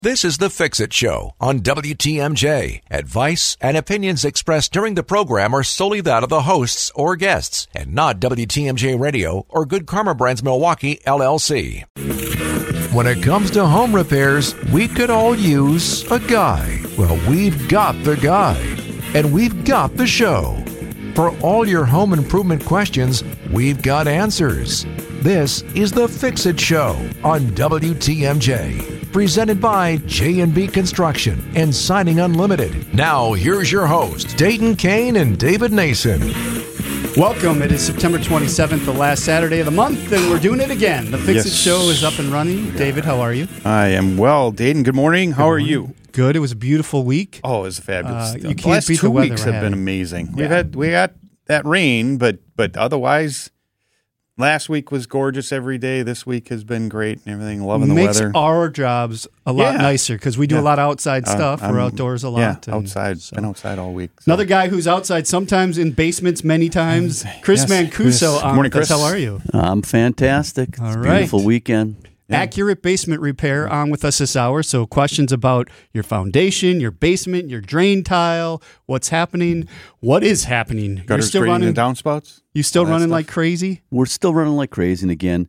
This is The Fix-It Show on WTMJ. Advice and opinions expressed during the program are solely that of the hosts or guests and not WTMJ Radio or Good Karma Brands Milwaukee, LLC. When it comes to home repairs, we could all use a guy. Well, we've got the guy. And we've got the show. For all your home improvement questions, we've got answers. This is The Fix-It Show on WTMJ. Presented by J&B Construction and Siding Unlimited. Now, here's your host, Dayton Kane and David Nason. Welcome. It is September 27th, the last Saturday of the month, and we're doing it again. The Fix-It Show is up and running. David, how are you? I am well. Dayton, good morning. How are you? Good. It was a beautiful week. Oh, it was fabulous. You can't the last beat 2 the weather weeks we're have been having. amazing. Yeah. We got that rain, but otherwise, last week was gorgeous every day. This week has been great and everything. Loving the Makes weather. our jobs a lot nicer because we do a lot of outside stuff. We're outdoors a lot. Yeah, outside. Been outside all week. So. Another guy who's outside sometimes in basements many times, Chris Yes, Mancuso. Chris. Good morning, Chris. How are you? I'm fantastic. All It's a right. beautiful weekend. Yeah. Accurate Basement Repair on with us this hour. So questions about your foundation, your basement, your drain tile, what's happening, what is happening. Gutters still grading running. and downspouts? You still all that running stuff? like crazy? We're still running like crazy. And again,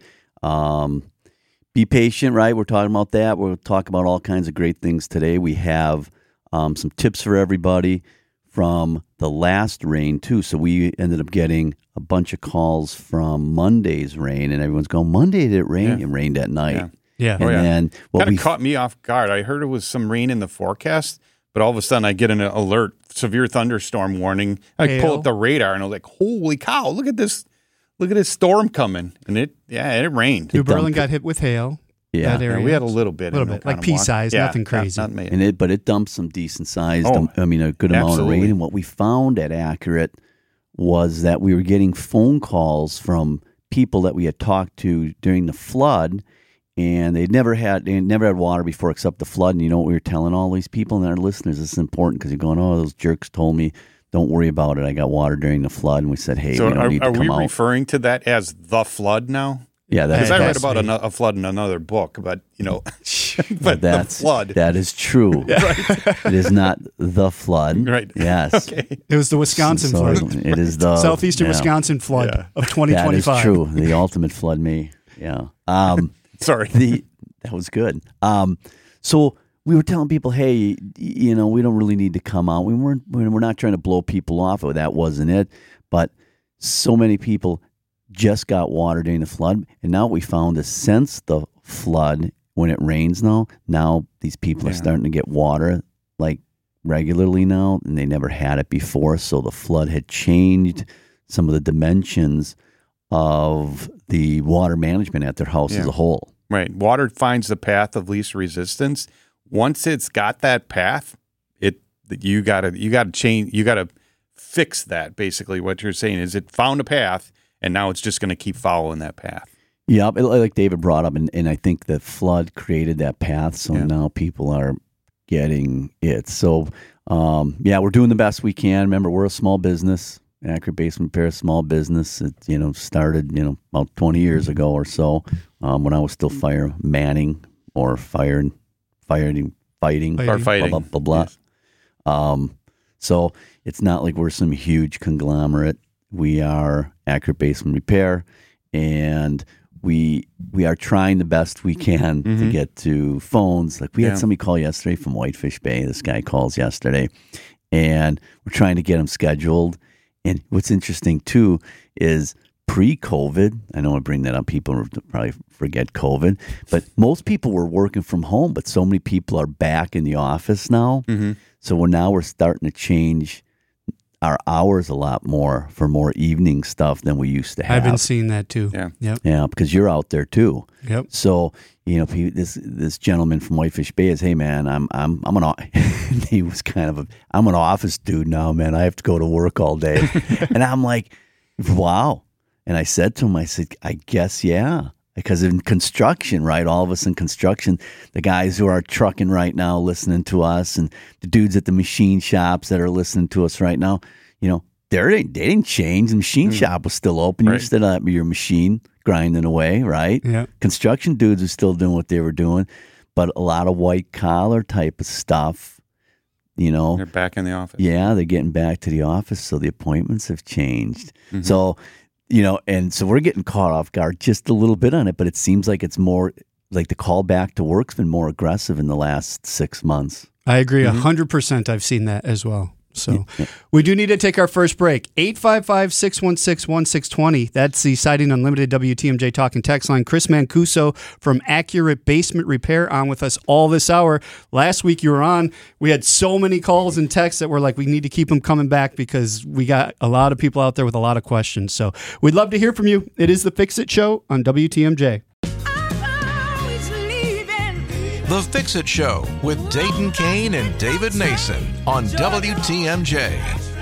be patient, right? We're talking about that. We'll talk about all kinds of great things today. We have some tips for everybody from the last rain, too. So we ended up getting a bunch of calls from Monday's rain, and everyone's going, Monday did it rain? Yeah. It rained at night. Yeah. Yeah. And then what Kind we of caught me off guard. I heard it was some rain in the forecast, but all of a sudden I get an alert, severe thunderstorm warning. I pull Hail. up the radar and I was like, holy cow, look at this storm coming. And it rained. New Berlin got hit with hail. Yeah. That area. Yeah, we had a little bit. Little in bit, like pea-size, nothing crazy. Not me. But it dumped some decent sized, Oh, a good amount absolutely. of rain. And what we found at Accurate was that we were getting phone calls from people that we had talked to during the flood, and they never had water before except the flood. And you know what we were telling all these people and our listeners? This is important because you're going, oh, those jerks told me, don't worry about it. I got water during the flood. And we said, hey, So we don't need to are come we out. referring to that as the flood now? Yeah, Because I read that's about me. a flood in another book, but but the flood. That is true. It is not the flood. Right. Yes. Okay. It was the Wisconsin So flood. it is the Southeastern yeah. Wisconsin flood Yeah. of That 2025. is true. The ultimate flood me. Yeah. Sorry. That was good. So we were telling people, hey, we don't really need to come out. We're not trying to blow people off. That wasn't it. But so many people just got water during the flood, and now we found is since the flood, when it rains now these people are starting to get water like regularly now, and they never had it before. So the flood had changed some of the dimensions of the water management at their house as a whole. Right. Water finds the path of least resistance. Once it's got that path, you gotta change. You gotta fix that. Basically, what you're saying is it found a path, and now it's just going to keep following that path. Yeah, like David brought up, and I think the flood created that path, so now people are getting it. So, we're doing the best we can. Remember, we're a small business, Accurate Basement Repair, small business. It started about 20 years ago or so, when I was still firemanning or fighting, Or fighting. blah blah blah. Yes. So it's not like we're some huge conglomerate. We are Accurate Basement Repair, and we are trying the best we can to get to phones. Like we had somebody call yesterday from Whitefish Bay. This guy calls yesterday, and we're trying to get him scheduled. And what's interesting too is pre-COVID, I know I bring that up, people probably forget COVID, but most people were working from home, but so many people are back in the office now. So we're starting to change our hours a lot more for more evening stuff than we used to have. I've been seeing that too. Yeah. Yep. Yeah, because you're out there too. Yep. So this gentleman from Whitefish Bay is, hey man, he was kind of I'm an office dude now, man. I have to go to work all day, and I'm like, wow. And I said to him, I guess yeah. Because in construction, right, all of us in construction, the guys who are trucking right now listening to us, and the dudes at the machine shops that are listening to us right now, they didn't change. The machine shop was still open. Right. You're still at your machine grinding away, right? Yeah. Construction dudes are still doing what they were doing. but a lot of white collar type of stuff, They're back in the office. Yeah, they're getting back to the office, so the appointments have changed. So, and so we're getting caught off guard just a little bit on it, but it seems like it's more like the call back to work's been more aggressive in the last 6 months. I agree 100%. I've seen that as well. So we do need to take our first break. 855-616-1620. That's the Siding Unlimited WTMJ Talk and Text line. Chris Mancuso from Accurate Basement Repair on with us all this hour. Last week you were on. We had so many calls and texts that were like, we need to keep them coming back because we got a lot of people out there with a lot of questions. So we'd love to hear from you. It is the Fix It Show on WTMJ. The Fix-It Show with Dayton Kane and David Nason on WTMJ.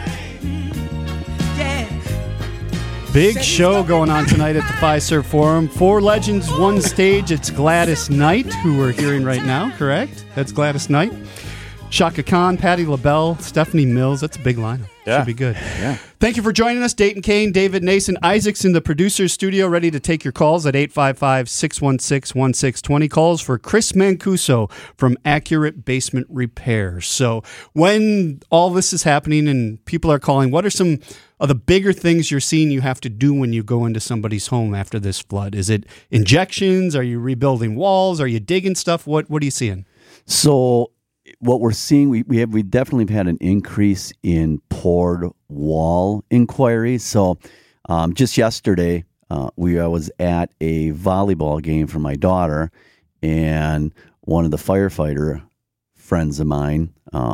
Big show going on tonight at the Fiserv Forum. 4 legends, 1 stage. It's Gladys Knight, who we're hearing right now, correct? That's Gladys Knight. Shaka Khan, Patti LaBelle, Stephanie Mills. That's a big lineup. Yeah. Should be good. Yeah. Thank you for joining us, Dayton Kane, David Nason. Isaac's in the producer's studio, ready to take your calls at 855-616-1620. Calls for Chris Mancuso from Accurate Basement Repair. So when all this is happening and people are calling, what are some of the bigger things you're seeing you have to do when you go into somebody's home after this flood? Is it injections? Are you rebuilding walls? Are you digging stuff? What are you seeing? So what we're seeing, we definitely had an increase in poured wall inquiries. So just yesterday, I was at a volleyball game for my daughter, and one of the firefighter friends of mine,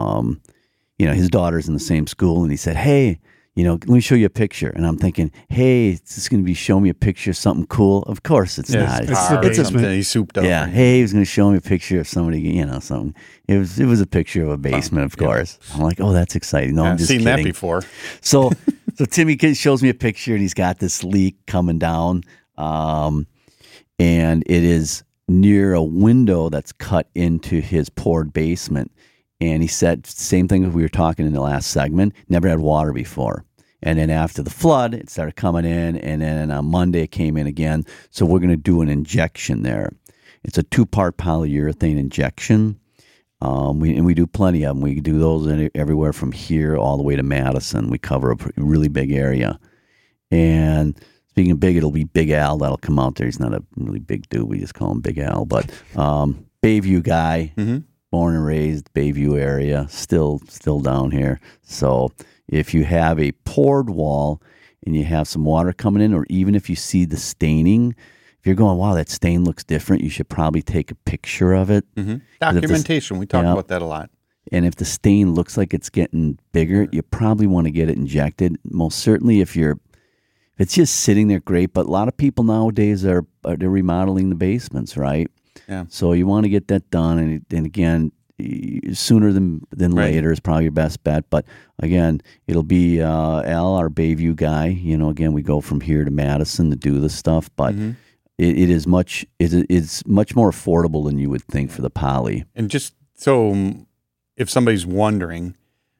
his daughter's in the same school, and he said, "Hey, let me show you a picture." And I'm thinking, hey, it's just going to be showing me a picture of something cool. Of course it's not. It's something he souped up. Yeah. Hey, he was going to show me a picture of somebody, something. It was a picture of a basement, of course. I'm like, oh, that's exciting. No, I'm just seen kidding. that before. So Timmy shows me a picture, and he's got this leak coming down, and it is near a window that's cut into his poured basement. And he said, same thing as we were talking in the last segment, never had water before. And then after the flood, it started coming in, and then on Monday it came in again. So we're going to do an injection there. It's a 2-part polyurethane injection. We do plenty of them. We do those everywhere from here all the way to Madison. We cover a really big area. And speaking of big, it'll be Big Al that'll come out there. He's not a really big dude. We just call him Big Al. But Bayview guy, born and raised Bayview area, still down here. So if you have a poured wall and you have some water coming in, or even if you see the staining, if you're going, wow, that stain looks different, you should probably take a picture of it. Documentation. We talk about that a lot. And if the stain looks like it's getting bigger, you probably want to get it injected. Most certainly if it's just sitting there, great. But a lot of people nowadays they're remodeling the basements, right? Yeah. So you want to get that done. And again, sooner than later is probably your best bet. But again, it'll be Al, our Bayview guy. Again, we go from here to Madison to do this stuff. But it's much more affordable than you would think for the poly. And just so if somebody's wondering,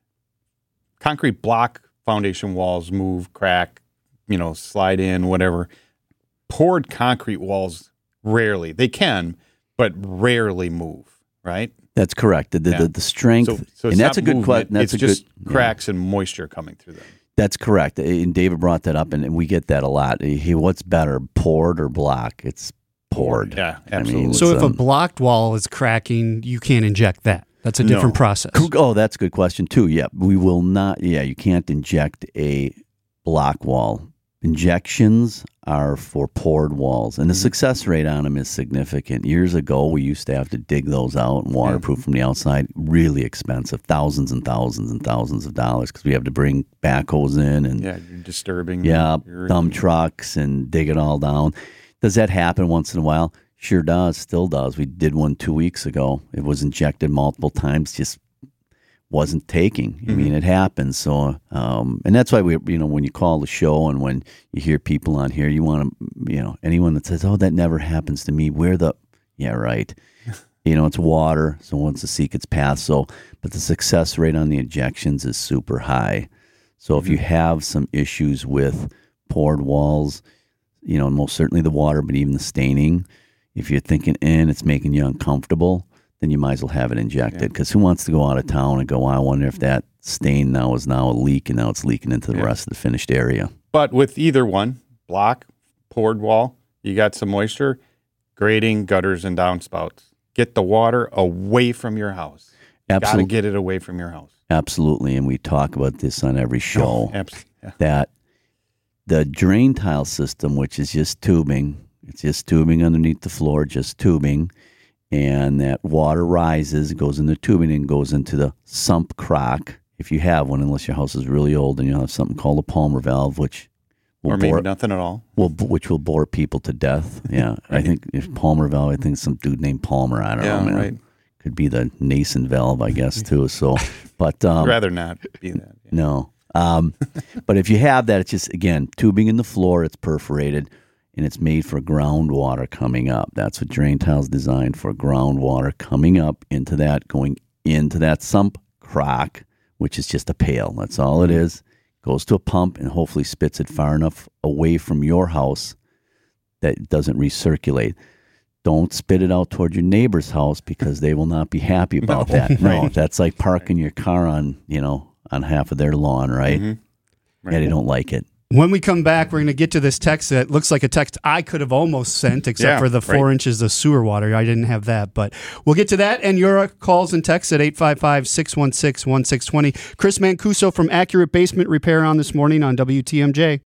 concrete block foundation walls move, crack, slide in, whatever. Poured concrete walls rarely. They can, but rarely move, right? That's correct. The strength, so and that's a good question. It's just cracks and moisture coming through them. That's correct. And David brought that up, and we get that a lot. What's better, poured or block? It's poured. Yeah, absolutely. So if a blocked wall is cracking, you can't inject that. That's a different process. Oh, that's a good question too. Yeah, we will not. Yeah, you can't inject a block wall. Injections are for poured walls, and the success rate on them is significant. Years ago, we used to have to dig those out and waterproof from the outside. Really expensive, thousands and thousands and thousands of dollars, because we have to bring backhoes in and you're disturbing. Yeah, dump trucks and dig it all down. Does that happen once in a while? Sure does, still does. We did one 2 weeks ago. It was injected multiple times, just wasn't taking. I mean, it happens. So, and that's why when you call the show and when you hear people on here, you want to, anyone that says, "Oh, that never happens to me," yeah, right. It's water, so once the seek its path. So, but the success rate on the injections is super high. So if you have some issues with poured walls, most certainly the water, but even the staining, if you're thinking, it's making you uncomfortable, then you might as well have it injected. Because who wants to go out of town and go, I wonder if that stain now is now a leak, and now it's leaking into the rest of the finished area. But with either one, block, poured wall, you got some moisture, grading, gutters, and downspouts. Get the water away from your house. Absolutely. Got to get it away from your house. Absolutely, and we talk about this on every show. Absolutely. That the drain tile system, which is just tubing, it's just tubing underneath the floor, just tubing, and that water rises, goes in the tubing, and goes into the sump crock, if you have one, unless your house is really old, and you'll have something called a Palmer valve, which will or maybe nothing at all. Which will bore people to death. Yeah, right. I think if Palmer valve, I think some dude named Palmer, I don't know, man. Right. Could be the Nason valve, I guess, too. So, but I'd rather not be that. Yeah. No. But if you have that, it's just, again, tubing in the floor, it's perforated, and it's made for groundwater coming up. That's what drain tile's designed for, groundwater coming up into that, going into that sump crock, which is just a pail. That's all it is. Goes to a pump and hopefully spits it far enough away from your house that it doesn't recirculate. Don't spit it out toward your neighbor's house, because they will not be happy about that. No, that's like parking your car on half of their lawn, right? Mm-hmm. Yeah, they don't like it. When we come back, we're going to get to this text that looks like a text I could have almost sent, except for the 4 inches of sewer water. I didn't have that, but we'll get to that and your calls and texts at 855-616-1620. Chris Mancuso from Accurate Basement Repair on this morning on WTMJ.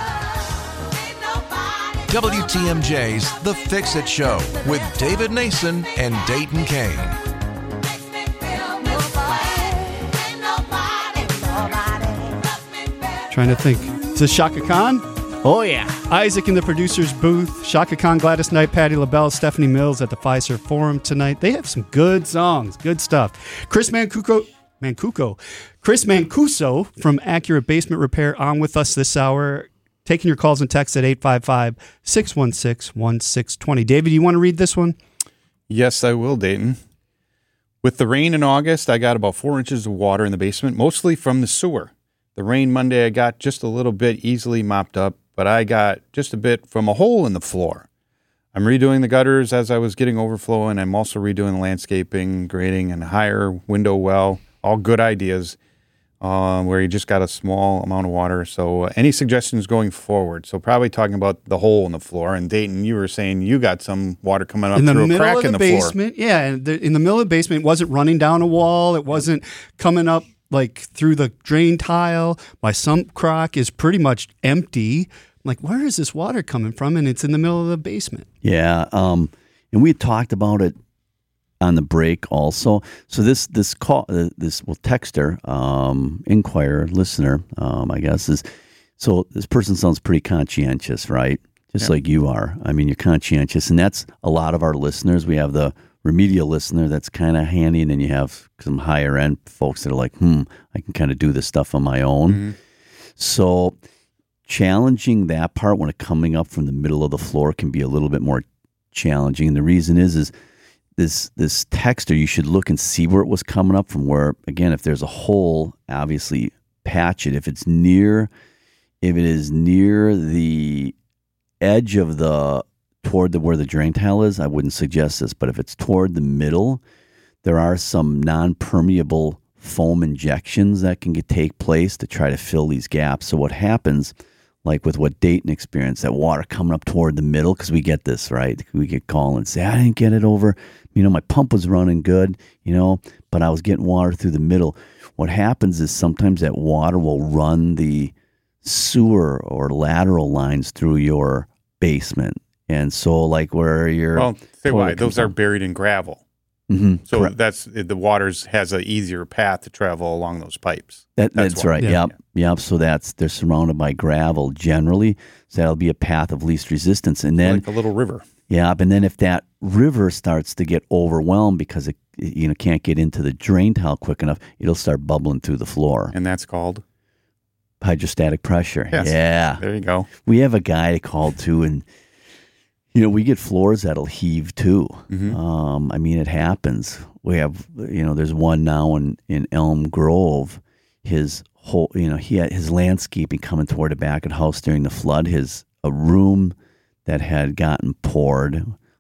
WTMJ's The Fix-It Show with David Nason and Dayton Kane. Trying to think. Is this Shaka Khan? Oh, yeah. Isaac in the producer's booth. Shaka Khan, Gladys Knight, Patti LaBelle, Stephanie Mills at the Fiserv Forum tonight. They have some good songs, good stuff. Chris Mancuso from Accurate Basement Repair on with us this hour. Taking your calls and texts at 855-616-1620. David, you want to read this one? Yes, I will, Dayton. With the rain in August, I got about 4 inches of water in the basement, mostly from the sewer. The rain Monday, I got just a little bit easily mopped up, but I got just a bit from a hole in the floor. I'm redoing the gutters as I was getting overflow, and I'm also redoing the landscaping, grading, and higher window well. All good ideas. Where you just got a small amount of water. So any suggestions going forward? So probably talking about the hole in the floor. And Dayton, you were saying you got some water coming up through a crack in the basement. Floor. Yeah, in the middle of the basement, it wasn't running down a wall. It wasn't coming up like through the drain tile. My sump crock is pretty much empty. I'm like, where is this water coming from? And it's in the middle of the basement. Yeah, and we had talked about it on the break also. So this texter, inquirer, listener, I guess is, so this person sounds pretty conscientious, right? Just like you are. I mean, you're conscientious, and that's a lot of our listeners. We have the remedial listener that's kind of handy, and then you have some higher end folks that are like, I can kind of do this stuff on my own. Mm-hmm. So challenging that part when it's coming up from the middle of the floor can be a little bit more challenging. And the reason is this texter, you should look and see where it was coming up from, where, again, if there's a hole, obviously patch it. If it is near the edge of where the drain tile is, I wouldn't suggest this. But if it's toward the middle, there are some non-permeable foam injections that can take place to try to fill these gaps. So what happens, like with what Dayton experienced, that water coming up toward the middle, because we get this, right? We get call and say, I didn't get it over. My pump was running good, but I was getting water through the middle. What happens is sometimes that water will run the sewer or lateral lines through your basement. And so like where you're... Well, say why. Those are buried in gravel. Mm-hmm. So correct. that's the waters has an easier path to travel along those pipes. That's right. Yeah. Yep. So they're surrounded by gravel generally. So that'll be a path of least resistance. And then like a little river. Yeah. And then if that river starts to get overwhelmed because it can't get into the drain tile quick enough, it'll start bubbling through the floor. And that's called hydrostatic pressure. Yes. Yeah. There you go. We have a guy called too, and we get floors that'll heave too. Mm-hmm. It happens. We have, there's one now in Elm Grove. His whole, he had his landscaping coming toward the back of the house during the flood. A room that had gotten poured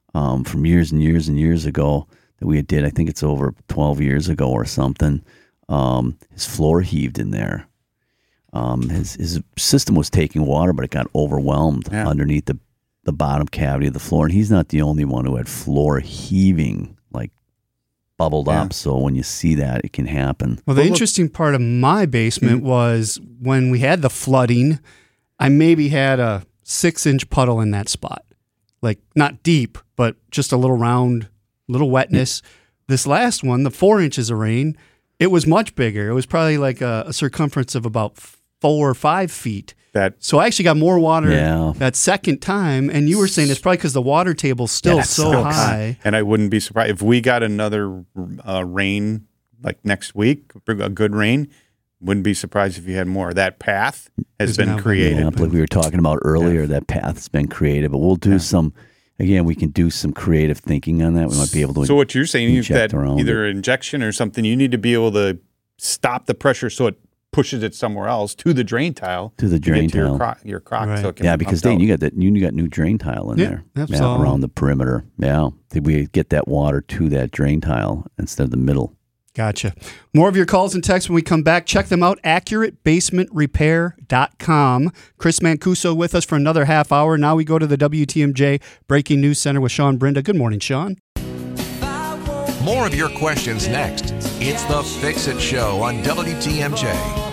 from years and years and years ago that we did. I think it's over 12 years ago or something. His floor heaved in there. His system was taking water, but it got overwhelmed underneath the bottom cavity of the floor. And he's not the only one who had floor heaving, like bubbled up. So when you see that, it can happen. Well, the interesting part of my basement was when we had the flooding, I maybe had a 6-inch puddle in that spot. Like not deep, but just a little round, little wetness. This last one, the 4 inches of rain, it was much bigger. It was probably like a circumference of about 4 or 5 feet. So I actually got more water that second time. And you were saying it's probably because the water table's still so high. And I wouldn't be surprised if we got another rain like next week, a good rain. Wouldn't be surprised if you had more. That path has been created. Yeah, like we were talking about earlier, that path has been created. But we'll do some, again, we can do some creative thinking on that. We might be able to. So what you're saying is that either injection or something, you need to be able to stop the pressure so it pushes it somewhere else to the drain tile. To the drain tile. Your crock. Right. So it can because Dane, you got new drain tile in there. Absolutely. Around the perimeter. Yeah. Did we get that water to that drain tile instead of the middle? Gotcha. More of your calls and texts when we come back. Check them out, accuratebasementrepair.com. Chris Mancuso with us for another half hour. Now we go to the WTMJ Breaking News Center with Sean Brinda. Good morning, Sean. More of your questions next. It's the Fix It Show on WTMJ.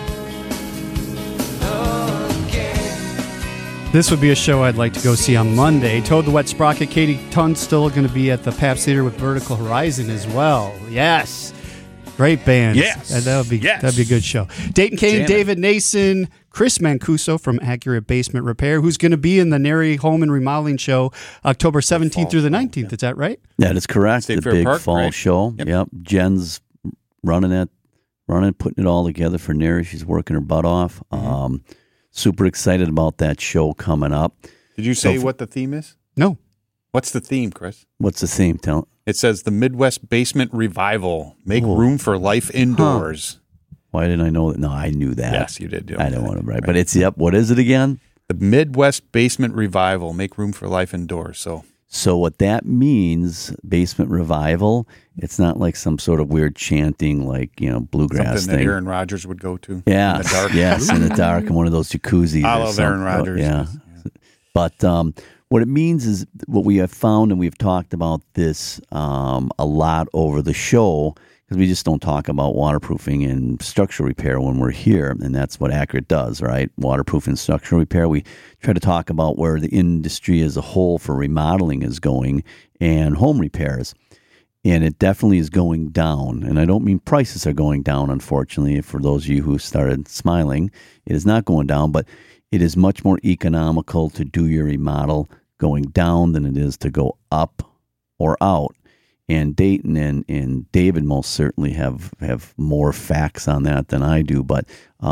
This would be a show I'd like to go see on Monday. Toad the Wet Sprocket, Katie Tunstall going to be at the Pabst Theater with Vertical Horizon as well. Yes. Great band. Yes. That'd be a good show. Dayton Kane, David Nason, Chris Mancuso from Accurate Basement Repair, who's going to be in the Nary Home and Remodeling Show October 17th through the 19th. Is that right? That is correct. State the Fair big Park, fall right? show. Yep. Jen's running, putting it all together for Nary. She's working her butt off. Super excited about that show coming up. Did you say what the theme is? No. What's the theme, Chris? What's the theme? Tell. It says the Midwest Basement Revival. Make room for life indoors. Why didn't I know that? No, I knew that. Yes, you did. I don't want to write, but it's what is it again? The Midwest Basement Revival. Make room for life indoors. So what that means, basement revival, it's not like some sort of weird chanting like, bluegrass something thing. that Aaron Rodgers would go to. Yeah. In the dark. Yes, in the dark in one of those jacuzzis. I love Aaron Rodgers. Yeah. But what it means is what we have found, and we've talked about this a lot over the show, because we just don't talk about waterproofing and structural repair when we're here, and that's what Accurate does, right? Waterproofing and structural repair. We try to talk about where the industry as a whole for remodeling is going and home repairs, and it definitely is going down. And I don't mean prices are going down, unfortunately. For those of you who started smiling, it is not going down, but it is much more economical to do your remodel going down than it is to go up or out. And Dayton and David most certainly have more facts on that than I do, but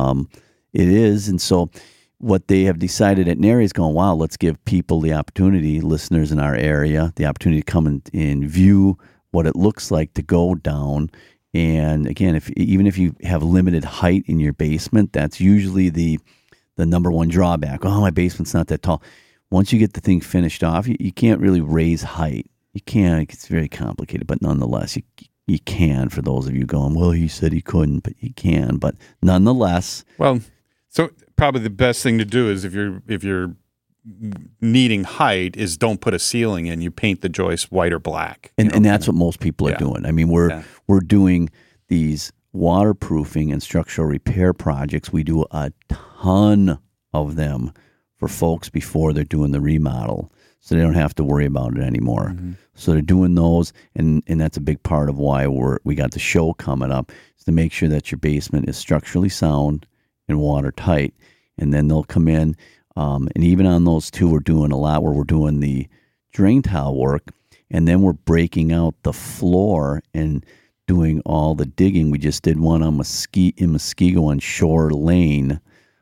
it is. And so what they have decided at Nary is going, wow, let's give people the opportunity, listeners in our area, the opportunity to come and view what it looks like to go down. And again, even if you have limited height in your basement, that's usually the number one drawback. Oh, my basement's not that tall. Once you get the thing finished off, you can't really raise height. You can't. It's very complicated, but nonetheless, you can. For those of you going, well, he said he couldn't, but you can. But nonetheless, well, so probably the best thing to do is if you're needing height is don't put a ceiling in. You paint the joist white or black, and that's what most people are doing. I mean, we're doing these waterproofing and structural repair projects. We do a ton of them for folks before they're doing the remodel, so they don't have to worry about it anymore. Mm-hmm. So they're doing those, and that's a big part of why we got the show coming up, is to make sure that your basement is structurally sound and watertight. And then they'll come in, and even on those two, we're doing a lot where we're doing the drain tile work, and then we're breaking out the floor and doing all the digging. We just did one on in Muskego on Shore Lane.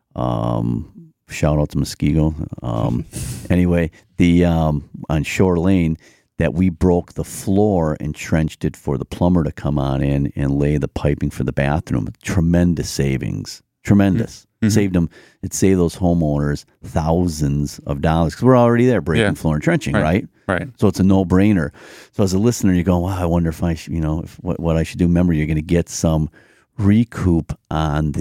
Shout out to Muskego. Anyway, the on Shore Lane, that we broke the floor and trenched it for the plumber to come on in and lay the piping for the bathroom. Tremendous savings. Tremendous. Mm-hmm. It saved those homeowners thousands of dollars, because we're already there breaking floor and trenching, right? Right. So it's a no-brainer. So as a listener, you go, wow, I wonder if I should, what I should do. Remember, you're going to get some recoup on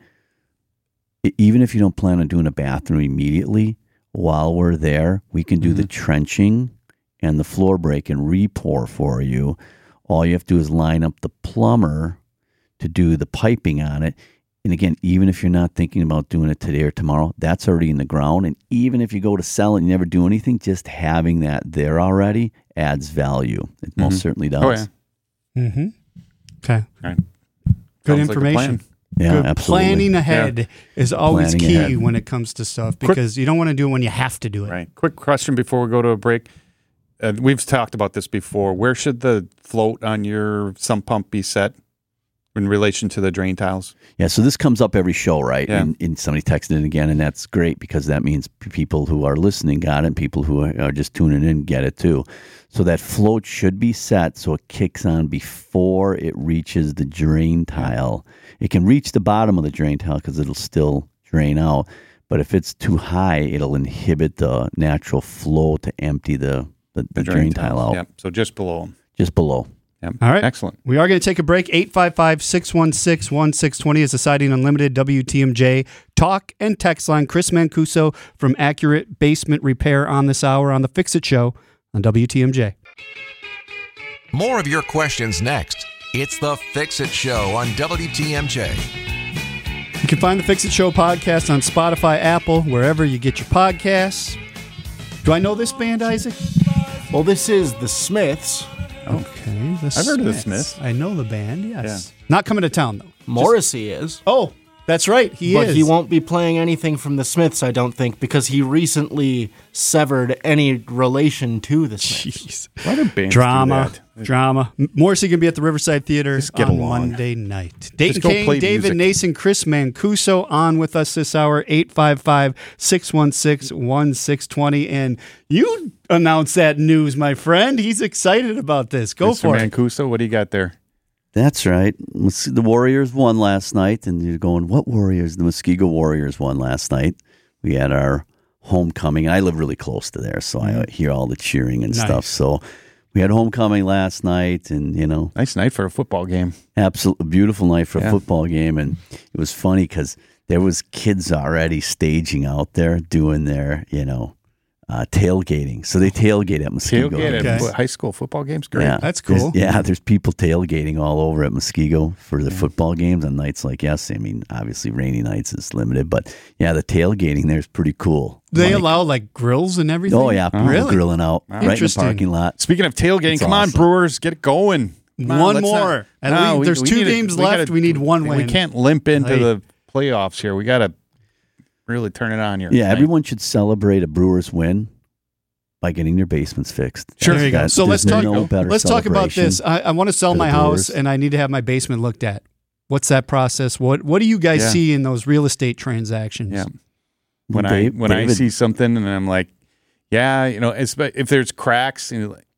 even if you don't plan on doing a bathroom immediately, while we're there, we can do the trenching and the floor break and re-pour for you. All you have to do is line up the plumber to do the piping on it. And again, even if you're not thinking about doing it today or tomorrow, that's already in the ground. And even if you go to sell it and you never do anything, just having that there already adds value. It most certainly does. Oh, yeah. Mm-hmm. Okay. Right. Good Sounds like a information. plan. Yeah, Good absolutely. planning ahead is always Planning key ahead. when it comes to stuff because you don't want to do it when you have to do it. Right. Quick question before we go to a break. We've talked about this before. Where should the float on your sump pump be set in relation to the drain tiles? Yeah, so this comes up every show, right? Yeah. And somebody texted in again, and that's great because that means people who are listening got it and people who are just tuning in get it too. So that float should be set so it kicks on before it reaches the drain tile. It can reach the bottom of the drain tile because it'll still drain out. But if it's too high, it'll inhibit the natural flow to empty the drain tile out. Yeah. So just below them. Just below. Yep. All right. Excellent. We are going to take a break. 855-616-1620 is the Siding Unlimited WTMJ talk and text line. Chris Mancuso from Accurate Basement Repair on this hour on the Fix It Show on WTMJ. More of your questions next. It's the Fix It Show on WTMJ. You can find the Fix It Show podcast on Spotify, Apple, wherever you get your podcasts. Do I know this band, Isaac? Well, this is the Smiths. Okay. I've heard of the Smiths. I know the band, yes. Not coming to town, though. Morrissey is. Oh, that's right. He But is. he won't be playing anything from the Smiths, I don't think, because he recently severed any relation to the Smiths. Jeez. Why do bands Drama. do that? Drama. Morrissey going to be at the Riverside Theater Just get on along. Monday night. Dayton go Kane, play David music. Nason, Chris Mancuso on with us this hour, 855-616-1620. And you announced that news, my friend. He's excited about this. Go Mr. for it. Mancuso, what do you got there? That's right. The Warriors won last night, and you're going, what Warriors? The Muskego Warriors won last night. We had our homecoming. I live really close to there, so I hear all the cheering and Nice. stuff. So we had homecoming last night, and, Nice night for a football game. absolutely beautiful night for a Yeah. football game. And it was funny because there was kids already staging out there doing their, tailgating. So they tailgate at Muskego. Tailgate at Okay. high school football games? Great. Yeah, That's cool. There's people tailgating all over at Muskego for the football games on nights like yes. I mean, obviously rainy nights is limited, but yeah, the tailgating there is pretty cool. They Like- allow like grills and everything? Oh yeah, people Really? grilling out right in the Interesting. parking lot. Speaking of tailgating, That's come awesome. on, Brewers, get it going. Come on, One let's more. not- At least there's two need games left. We need one We win. can't limp into Right. the playoffs here. We got to really turn it on here. Yeah, tonight. everyone should celebrate a Brewers win by getting their basements fixed. Sure. There you go. That- So let's there's talk. no better Let's talk about celebration. this. I want to sell for the my house, Brewers. and I need to have my basement looked at. What's that process? What do you guys Yeah. see in those real estate transactions? Yeah. When I David- see something and I'm like, yeah, if there's cracks,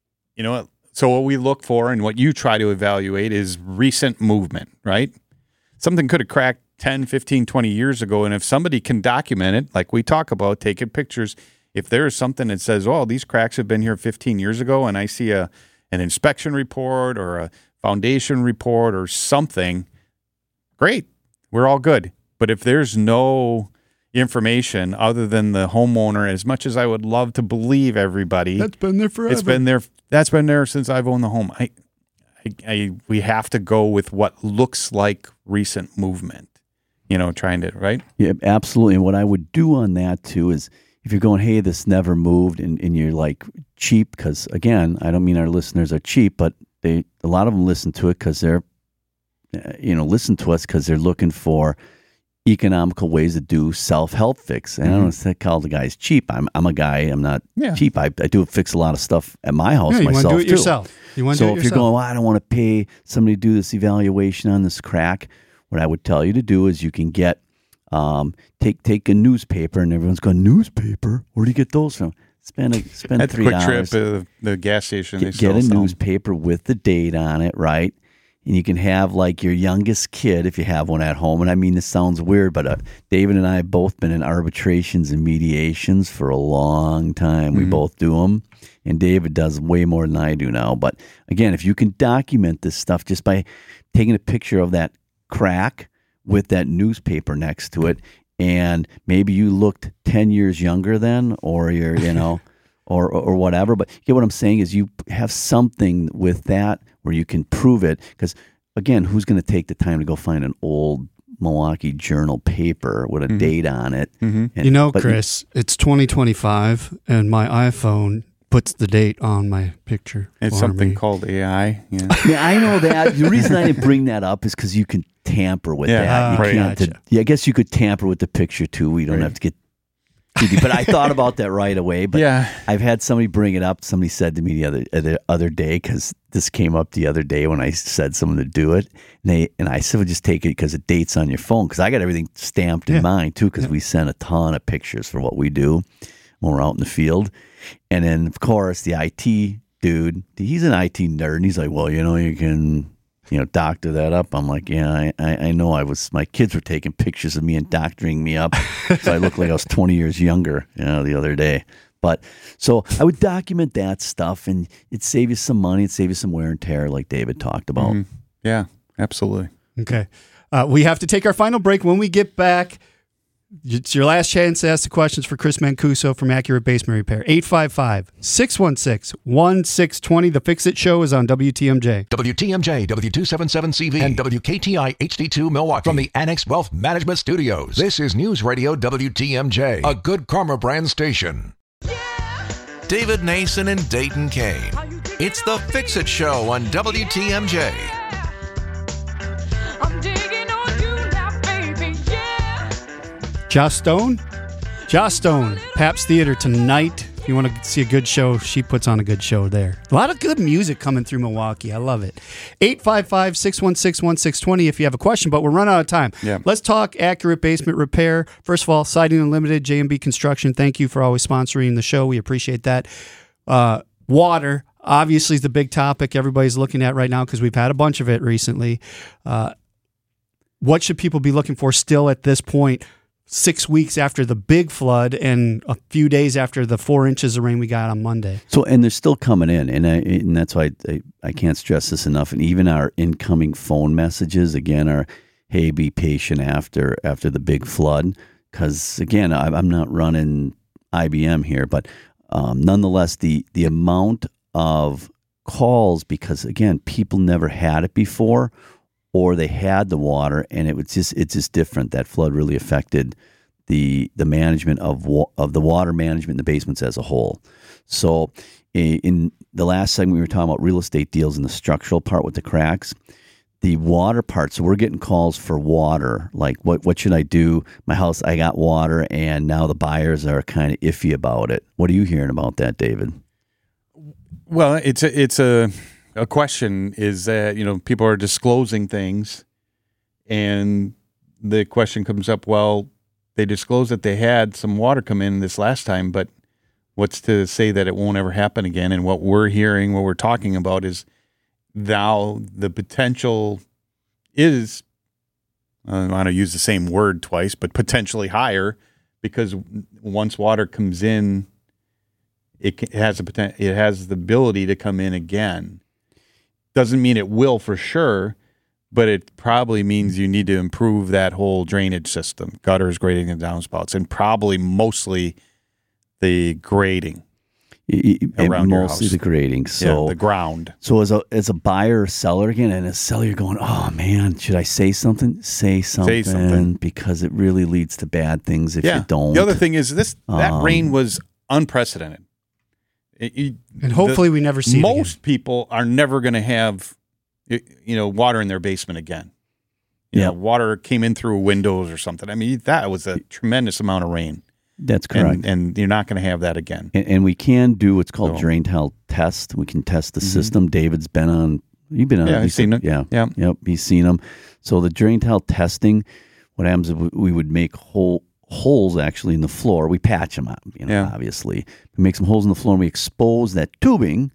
so what we look for and what you try to evaluate is recent movement, right? Something could have cracked 10, 15, 20 years ago. And if somebody can document it, like we talk about, taking pictures, if there is something that says, oh, these cracks have been here 15 years ago, and I see an inspection report or a foundation report or something, great. We're all good. But if there's no information other than the homeowner, as much as I would love to believe everybody, That's been there forever. it's been there. That's been there since I've owned the home. We have to go with what looks like recent movement. Trying to right. Yeah, absolutely. And what I would do on that too is if you're going, hey, this never moved, and you're like cheap, because again, I don't mean our listeners are cheap, but a lot of them listen to it because they're, listen to us because they're looking for economical ways to do self-help fix. And I don't want to call the guys cheap. I'm a guy. I'm not Yeah. cheap. I do fix a lot of stuff at my house Yeah, you want myself to do it too. yourself. You want to So do it if yourself. you're going, well, I don't want to pay somebody to do this evaluation on this crack, what I would tell you to do is you can get take a newspaper, and everyone's going, newspaper? Where do you get those from? Spend At the $3. Quick Trip, the gas station. Get a newspaper with the date on it, right? and you can have like your youngest kid, if you have one at home. And I mean, this sounds weird, but David and I have both been in arbitrations and mediations for a long time. We both do them. And David does way more than I do now. But again, if you can document this stuff just by taking a picture of that crack with that newspaper next to it, and maybe you looked 10 years younger then, or you're, or whatever. But you get what I'm saying is you have something with that where you can prove it. Because, again, who's going to take the time to go find an old Milwaukee Journal paper with a date on it? And, Chris, it's 2025, and my iPhone puts the date on my picture. It's for something me. called AI. Yeah. Yeah, I know that. The reason I didn't bring that up is because you can tamper with that. You right. can't. Gotcha. I guess you could tamper with the picture too. We don't have to get too deep. But I thought about that right away. But I've had somebody bring it up. Somebody said to me the other day, because this came up the other day when I said someone to do it, and I said, well, just take it because it dates on your phone. Because I got everything stamped in mine too. Because we send a ton of pictures for what we do when we're out in the field. And then, of course, the IT dude, he's an IT nerd, and he's like, well, you can, doctor that up. I'm like, yeah, I know my kids were taking pictures of me and doctoring me up. So I looked like I was 20 years younger, the other day. But so I would document that stuff, and it'd save you some money. It'd save you some wear and tear, like David talked about. Yeah, absolutely. Okay. We have to take our final break. When we get back, it's your last chance to ask the questions for Chris Mancuso from Accurate Basement Repair. 855-616-1620. The Fix-It Show is on WTMJ. WTMJ, W277CV, and WKTI HD2 Milwaukee. From the Annex Wealth Management Studios, this is News Radio WTMJ, a Good Karma brand station. David Nason and Dayton Kane. It's the Fix-It Show on WTMJ. Joss Stone, Pabst Theater tonight. If you want to see a good show, she puts on a good show there. A lot of good music coming through Milwaukee. I love it. 855-616-1620 if you have a question, but we're running out of time. Yeah. Let's talk Accurate Basement Repair. First of all, Siding Unlimited, J&B Construction, thank you for always sponsoring the show. We appreciate that. Water, obviously, is the big topic everybody's looking at right now because we've had a bunch of it recently. What should people be looking for still at this point? 6 weeks after the big flood and a few days after the 4 inches of rain we got on Monday. So, and they're still coming in, and that's why I can't stress this enough. And even our incoming phone messages, again, are, hey, be patient after the big flood. Because, again, I'm not running IBM here, but nonetheless, the amount of calls, because, again, people never had it before, or they had the water, and it's just different. That flood really affected the management of the water management in the basements as a whole. So in the last segment, we were talking about real estate deals and the structural part with the cracks. The water part, so we're getting calls for water, like what should I do? My house, I got water, and now the buyers are kind of iffy about it. What are you hearing about that, David? Well, it's a question is that, people are disclosing things, and the question comes up, well, they disclosed that they had some water come in this last time, but what's to say that it won't ever happen again? And what we're hearing, what we're talking about is now the potential is, I don't want to use the same word twice, but potentially higher, because once water comes in, it has the ability to come in again. Doesn't mean it will for sure, but it probably means you need to improve that whole drainage system, gutters, grading, and downspouts, and probably mostly the grading around your house. Mostly the grading. So the ground. So as a buyer or seller again, and a seller, you're going, oh man, should I say something? Say something, because it really leads to bad things if you don't. The other thing is that rain was unprecedented. And hopefully we never see it again. Most people are never going to have, water in their basement again. Water came in through windows or something. I mean, that was a tremendous amount of rain. That's correct. And you're not going to have that again. And we can do what's called drain tile test. We can test the system. David's been on. You've been on. Yeah, I've seen it. Yeah. Yep, he's seen them. So the drain tile testing, what happens is we would make holes actually in the floor. We patch them up, obviously. We make some holes in the floor and we expose that tubing,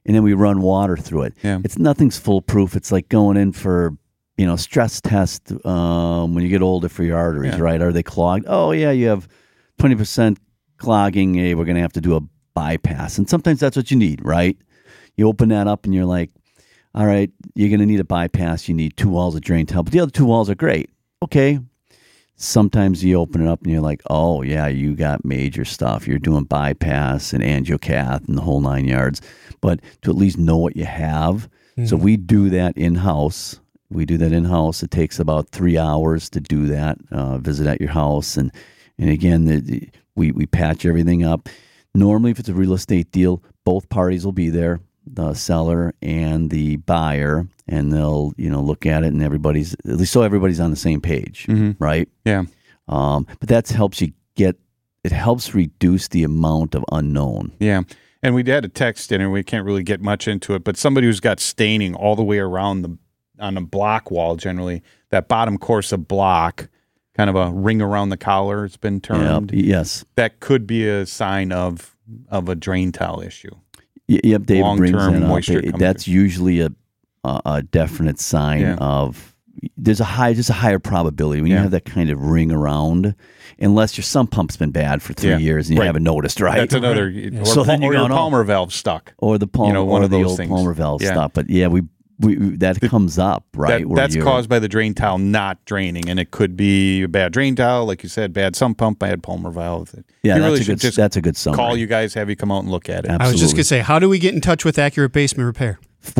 and then we run water through it. Yeah. Nothing's foolproof. It's like going in for, stress test when you get older for your arteries, right? Are they clogged? Oh, yeah, you have 20% clogging. Hey, we're going to have to do a bypass. And sometimes that's what you need, right? You open that up and you're like, all right, you're going to need a bypass. You need 2 walls of drain tile, but the other 2 walls are great. Okay. Sometimes you open it up and you're like, oh, yeah, you got major stuff. You're doing bypass and angiocath and the whole 9 yards. But to at least know what you have. Mm-hmm. So we do that in-house. It takes about 3 hours to do that, visit at your house. And again, we patch everything up. Normally, if it's a real estate deal, both parties will be there, the seller and the buyer, and they'll look at it, and everybody's on the same page, right? Yeah. But that helps it helps reduce the amount of unknown. Yeah. And we had a text in, and we can't really get much into it, but somebody who's got staining all the way around on a block wall, generally, that bottom course of block, kind of a ring around the collar, it's been termed. Yep. Yes. That could be a sign of a drain tile issue. Yep, Dave brings that moisture up. That's usually a definite sign of there's a higher probability when you have that kind of ring around, unless your sump pump's been bad for 3 years and you haven't noticed, right? That's another. Right. Or your Palmer valve stuck, or the Palmer, one of the those old things. Palmer valve stuck. But yeah, we that comes up, right? That's caused by the drain tile not draining, and it could be a bad drain tile, like you said, bad sump pump, bad Palmer valve. Yeah, that's a good summary. Call you guys, have you come out and look at it. Absolutely. I was just going to say, how do we get in touch with Accurate Basement Repair?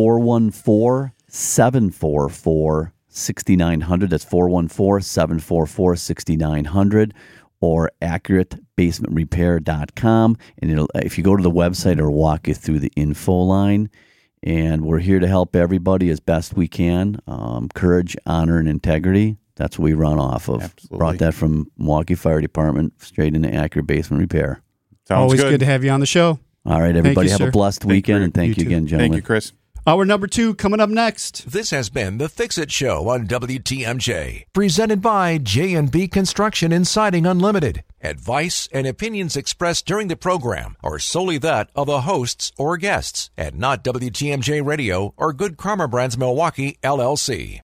414-744-6900. That's 414-744-6900, or accuratebasementrepair.com. And if you go to the website, it'll walk you through the info line. And we're here to help everybody as best we can. Courage, honor, and integrity. That's what we run off of. Absolutely. Brought that from Milwaukee Fire Department straight into Accurate Basement Repair. Sounds Always good to have you on the show. All right, everybody, have sir. a blessed weekend, and thank you again, gentlemen. Thank you, Chris. Hour number 2 coming up next. This has been the Fix It Show on WTMJ, presented by J&B Construction and Siding Unlimited. Advice and opinions expressed during the program are solely that of the hosts or guests, and not WTMJ Radio or Good Karma Brands Milwaukee, LLC.